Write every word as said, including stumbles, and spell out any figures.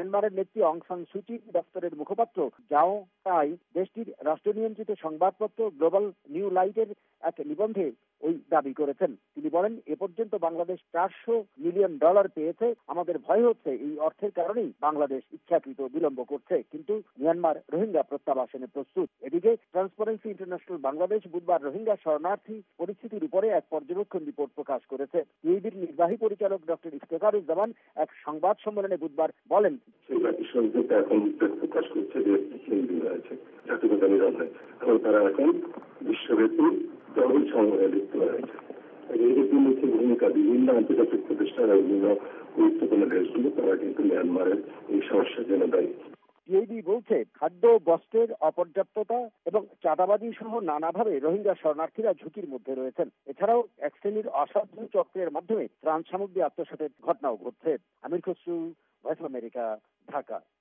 মিয়ানমারের নেত্রী অং সান সুচির দপ্তরের মুখপাত্র জাও তাই দেশটির রাষ্ট্র নিয়ন্ত্রিত সংবাদপত্র গ্লোবাল নিউ লাইটের এক নিবন্ধে ওই দাবি করেছেন। তিনি বলেন, এ পর্যন্ত বাংলাদেশ চারশো মিলিয়ন ডলার পেয়েছে। আমাদের ভয় হচ্ছে এই অর্থের কারণেই বাংলাদেশ ইচ্ছাকৃত বিলম্ব করছে, কিন্তু মিয়ানমার রোহিঙ্গা প্রত্যাবাসনে প্রস্তুত। এদিকে ট্রান্সপারেন্সি ইন্টারন্যাশনাল বাংলাদেশ বুধবার রোহিঙ্গা শরণার্থী পরিস্থিতির উপরে এক পর্যবেক্ষণ রিপোর্ট প্রকাশ করেছে। টিআইবির নির্বাহী পরিচালক ডক্টর ইফতেখারুজ্জামান এক সংবাদ সম্মেলনে বুধবার বলেন, এখন প্রকাশ করছে যে হয়েছে জাতিগত নিধন এবং তারা এখন বিশ্বব্যাপী তরুণ সংগ্রহে লিপ্ত হয়েছে। এই ভূমিকা বিভিন্ন আন্তর্জাতিক প্রতিষ্ঠান বিভিন্ন গুরুত্বপূর্ণ দেশগুলো তারা কিন্তু মিয়ানমারের এই সমস্যার জন্য দায়ী। টিআইবি বলছে, খাদ্য, বস্ত্রের অপর্যাপ্ততা এবং চাঁদাবাজি সহ নানাভাবে রোহিঙ্গা শরণার্থীরা ঝুঁকির মধ্যে রয়েছেন। এছাড়াও এক শ্রেণীর অসাধু চক্রের মাধ্যমে ত্রাণ সামগ্রী আত্মসাতের ঘটনাও ঘটছে। Amir Khasru, voice of America, Dhaka.